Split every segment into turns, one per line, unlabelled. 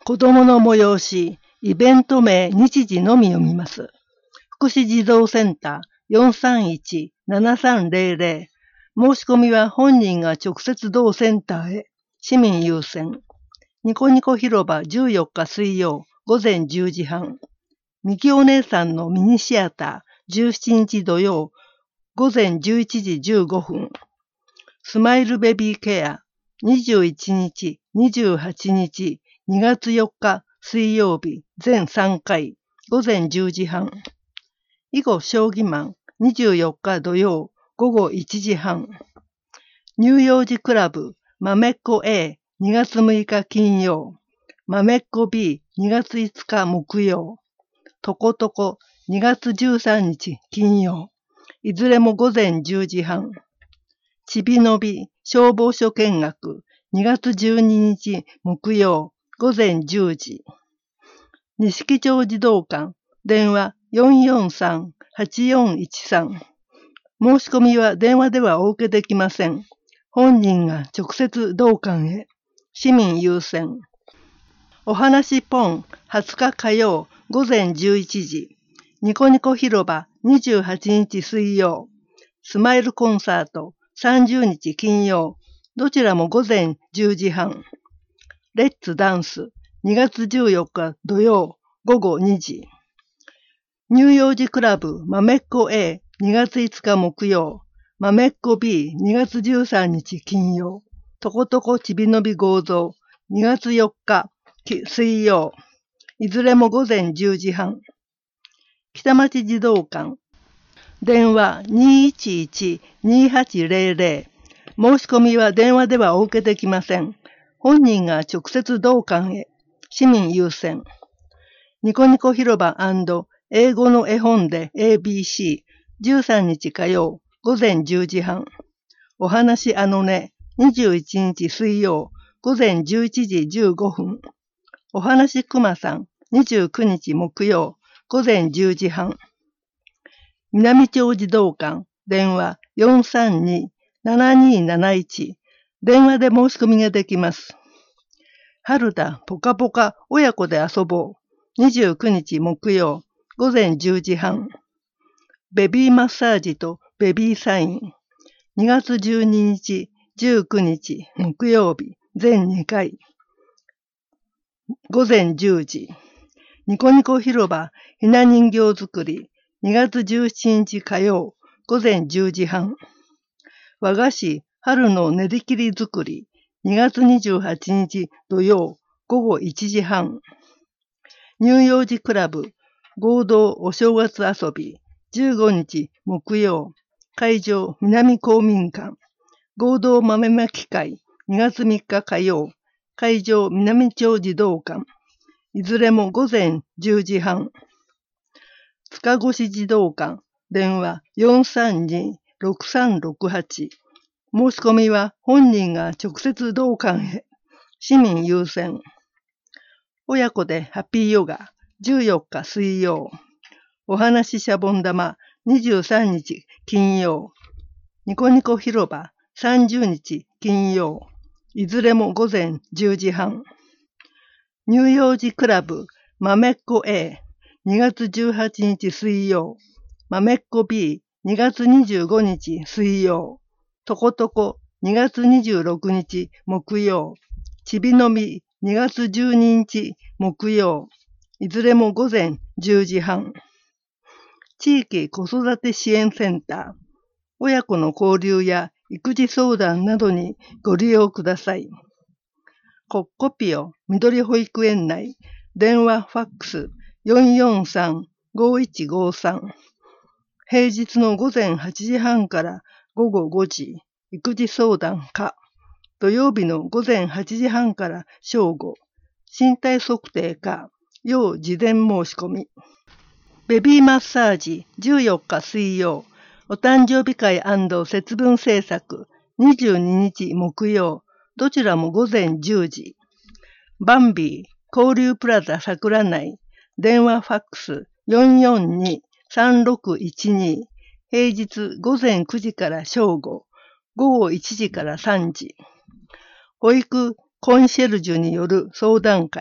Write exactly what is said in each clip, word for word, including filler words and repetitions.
子どもの催し、イベント名、日時のみ読みます。福祉児童センター よんさんいち ななさんゼロゼロ。申し込みは本人が直接同センターへ。市民優先。ニコニコ広場じゅうよっか水曜午前じゅうじはん。みきお姉さんのミニシアターじゅうしちにち土曜午前じゅういちじじゅうごふん。スマイルベビーケアにじゅういちにち、にじゅうはちにち、にがつよっか水曜日全さんかい午前じゅうじはん。囲碁将棋マンにじゅうよっか土曜午後いちじはん。乳幼児クラブまめっこ A にがつむいか金曜。まめっこ B にがついつか木曜。とことこにがつじゅうさんにち金曜。いずれも午前じゅうじはん。ちびのび消防署見学にがつじゅうににち木曜午前じゅうじ。錦町児童館電話 よんよんさん はちよんいちさん。申し込みは電話ではお受けできません。本人が直接同館へ。市民優先。おはなしポンはつか火曜午前じゅういちじ。ニコニコ広場にじゅうはちにち水曜。スマイルコンサートさんじゅうにち金曜。どちらも午前じゅうじはん。レッツダンスにがつじゅうよっか土曜午後にじ。乳幼児クラブまめっこ A にがついつか木曜。まめっこ B にがつじゅうさんにち金曜。とことこちびのび合造にがつよっか水曜。いずれも午前じゅうじはん。北町児童館電話 にいちいち にはちゼロゼロ。申し込みは電話ではお受けできません。本人が直接同館へ。市民優先。ニコニコ広場&英語の絵本で エービーシーじゅうさんにち火曜午前じゅうじはん。おはなしあのねにじゅういちにち水曜午前じゅういちじじゅうごふん。おはなしくまさんにじゅうくにち木曜午前じゅうじはん。南町児童館電話 よんさんに ななになないち。電話で申し込みができます。春だぽかぽか親子で遊ぼうにじゅうくにち木曜午前じゅうじはん。ベビーマッサージとベビーサインにがつじゅうににちじゅうくにち木曜日全にかい午前じゅうじ。ニコニコ広場ひな人形作りにがつじゅうしちにち火曜午前じゅうじはん。和菓子春の練り切り作りにがつにじゅうはちにち土曜午後いちじはん。乳幼児クラブ合同お正月遊びじゅうごにち木曜。会場南公民館合同豆まき会にがつみっか火曜。会場南町児童館いずれも午前じゅうじはん。塚越児童館電話 よんさんに ろくさんろくはち。申し込みは本人が直接同館へ。市民優先。親子でハッピーヨガじゅうよっか水曜。おはなしシャボン玉にじゅうさんにち金曜。ニコニコ広場さんじゅうにち金曜。いずれも午前じゅうじはん。乳幼児クラブまめっこ A にがつじゅうはちにち水曜。まめっこ B にがつにじゅうごにち水曜。とことこにがつにじゅうろくにち木曜。ちびのみにがつじゅうににち木曜。いずれも午前じゅうじはん。地域子育て支援センター。親子の交流や育児相談などにご利用ください。コッコピオ緑保育園内電話ファックス よんよんさん ごいちごさん。平日の午前はちじはんからごごごじ育児相談課。土曜日の午前はちじはんから正午身体測定課要事前申し込み。ベビーマッサージじゅうよっか水曜。お誕生日会&節分制作にじゅうににち木曜。どちらも午前じゅうじ。バンビー交流プラザ桜内電話ファックス よんよんに さんろくいちに。平日午前くじから正午。午後いちじからさんじ。保育コンシェルジュによる相談会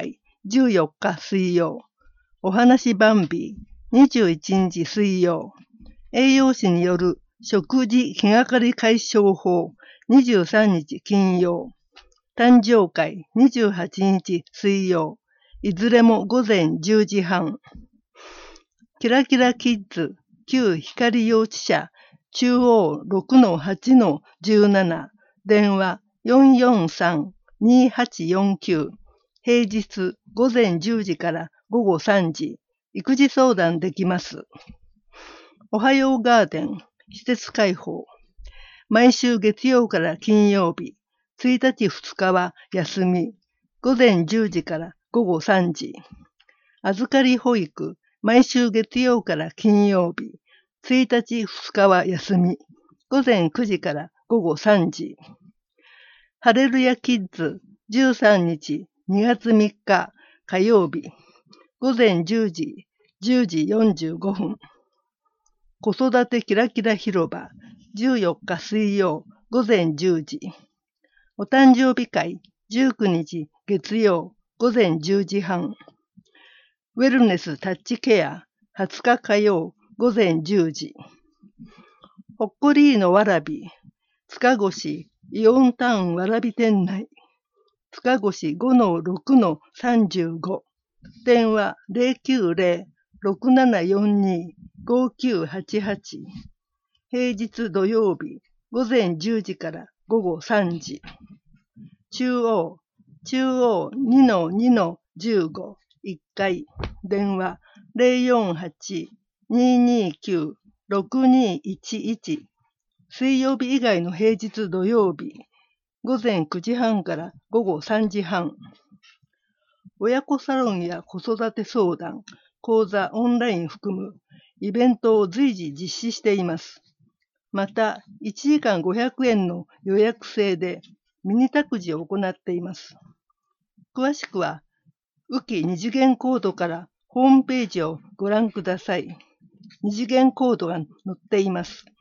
じゅうよっか水曜。お話バンビーにじゅういちにち水曜。栄養士による食事気がかり解消法にじゅうさんにち金曜。誕生会にじゅうはちにち水曜。いずれもごぜんじゅうじはん。キラキラキッズ旧光幼稚舎中央 ろくのはちのじゅうなな 電話 よんよんさんにはちよんきゅう 平日ごぜんじゅうじからごごさんじ育児相談できます。おはようガーデン施設開放毎週月曜から金曜日ついたちふつかは休みごぜんじゅうじからごごさんじ預かり保育毎週月曜から金曜日ついたちふつかは休みごぜんくじからごごさんじハレルヤキッズじゅうさんにちにがつみっか火曜日ごぜんじゅうじじゅうじよんじゅうごふん子育てキラキラ広場じゅうよっか水曜ごぜんじゅうじお誕生日会じゅうくにち月曜ごぜんじゅうじはんウェルネスタッチケアはつか火曜ごぜんじゅうじほっこりーのわらび塚越イオンタウンわらび店内塚越 ごのろくのさんじゅうご 電話 ゼロきゅうゼロ ろくななよんに ごきゅうはちはち平日土曜日ごぜんじゅうじからごごさんじ中央中央 にのにのじゅうご いっかい電話 ゼロよんはち ににきゅう ろくにいちいち水曜日以外の平日土曜日ごぜんくじはんからごごさんじはん親子サロンや子育て相談講座オンライン含むイベントを随時実施しています。またいちじかんごひゃくえんの予約制でミニ託児を行っています。詳しくは浮き二次元コードからホームページをご覧ください。二次元コードが載っています。